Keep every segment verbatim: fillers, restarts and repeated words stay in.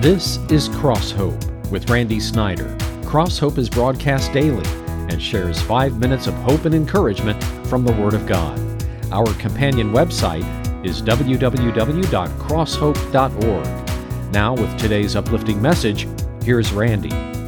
This is Cross Hope with Randy Snyder. Cross Hope is broadcast daily and shares five minutes of hope and encouragement from the Word of God. Our companion website is w w w dot cross hope dot org. Now, with today's uplifting message, here's Randy.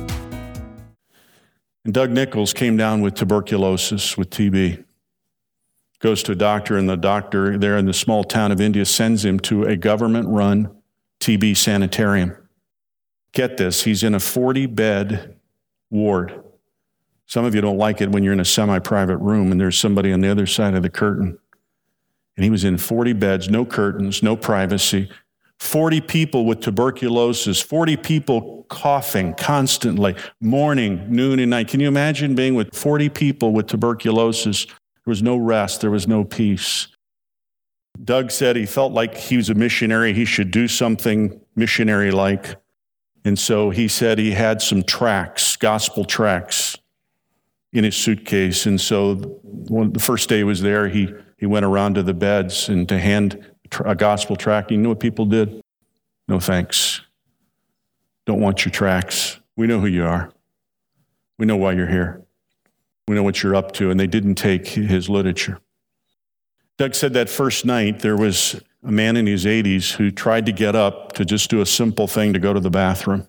And Doug Nichols came down with tuberculosis, with T B. Goes to a doctor, and the doctor there in the small town of India sends him to a government-run T B sanitarium. Get this, he's in a forty-bed ward. Some of you don't like it when you're in a semi-private room and there's somebody on the other side of the curtain. And he was in forty beds, no curtains, no privacy. forty people with tuberculosis, forty people coughing constantly, morning, noon, and night. Can you imagine being with forty people with tuberculosis? There was no rest, there was no peace. Doug said he felt like he was a missionary, he should do something missionary-like. And so he said he had some tracts, gospel tracts, in his suitcase. And so when the first day he was there, he, he went around to the beds and to hand a gospel tract. You know what people did? No thanks. Don't want your tracts. We know who you are. We know why you're here. We know what you're up to. And they didn't take his literature. Doug said that first night there was a man in his eighties who tried to get up to just do a simple thing, to go to the bathroom.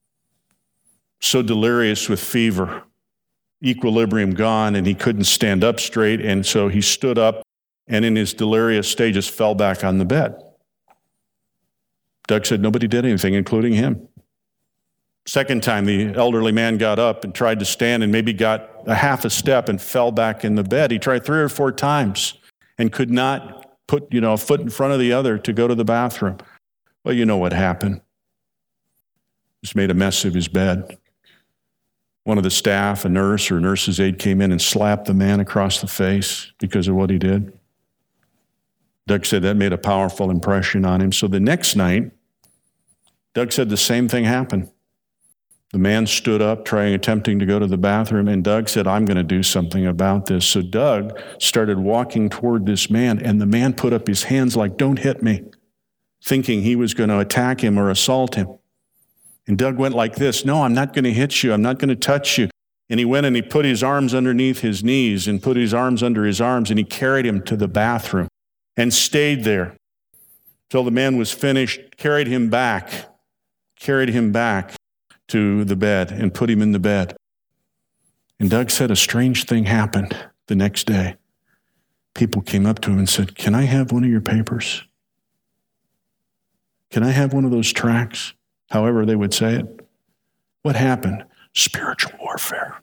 So delirious with fever, equilibrium gone, and he couldn't stand up straight, and so he stood up and in his delirious state just fell back on the bed. Doug said nobody did anything, including him. Second time, the elderly man got up and tried to stand and maybe got a half a step and fell back in the bed. He tried three or four times and could not put, you know, a foot in front of the other to go to the bathroom. Well, you know what happened. Just made a mess of his bed. One of the staff, a nurse or a nurse's aide, came in and slapped the man across the face because of what he did. Doug said that made a powerful impression on him. So the next night, Doug said the same thing happened. The man stood up, trying, attempting to go to the bathroom, and Doug said, I'm going to do something about this. So Doug started walking toward this man, and the man put up his hands like, don't hit me, thinking he was going to attack him or assault him. And Doug went like this, no, I'm not going to hit you, I'm not going to touch you. And he went and he put his arms underneath his knees and put his arms under his arms, and he carried him to the bathroom and stayed there till the man was finished, carried him back, carried him back to the bed and put him in the bed. And Doug said a strange thing happened the next day. People came up to him and said, can I have one of your papers? Can I have one of those tracts? However they would say it. What happened? Spiritual warfare.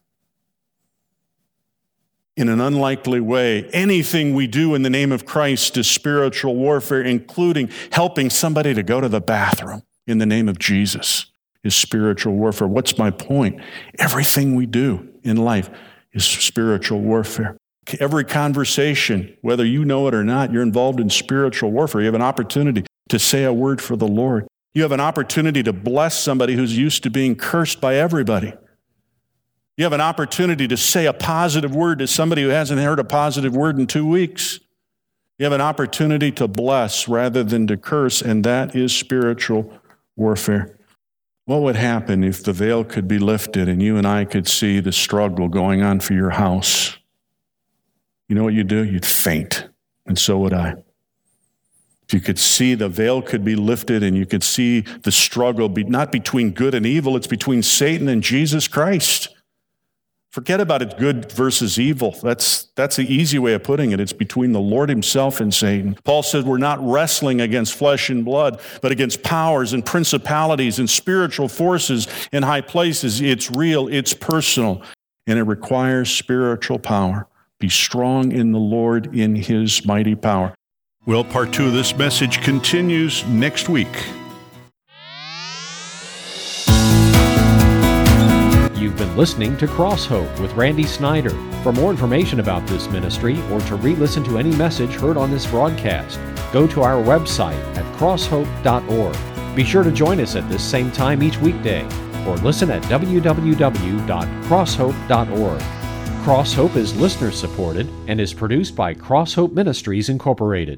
In an unlikely way, anything we do in the name of Christ is spiritual warfare, including helping somebody to go to the bathroom in the name of Jesus. Is spiritual warfare. What's my point? Everything we do in life is spiritual warfare. Every conversation, whether you know it or not, you're involved in spiritual warfare. You have an opportunity to say a word for the Lord. You have an opportunity to bless somebody who's used to being cursed by everybody. You have an opportunity to say a positive word to somebody who hasn't heard a positive word in two weeks. You have an opportunity to bless rather than to curse, and that is spiritual warfare. What would happen if the veil could be lifted and you and I could see the struggle going on for your house? You know what you'd do? You'd faint, and so would I. If you could see the veil could be lifted and you could see the struggle, be not between good and evil, it's between Satan and Jesus Christ. Forget about it, good versus evil. That's, that's the easy way of putting it. It's between the Lord himself and Satan. Paul said we're not wrestling against flesh and blood, but against powers and principalities and spiritual forces in high places. It's real, it's personal, and it requires spiritual power. Be strong in the Lord in his mighty power. Well, part two of this message continues next week. You've been listening to Cross Hope with Randy Snyder. For more information about this ministry or to re-listen to any message heard on this broadcast, go to our website at cross hope dot org. Be sure to join us at this same time each weekday or listen at w w w dot cross hope dot org. Cross Hope is listener supported and is produced by Cross Hope Ministries Incorporated.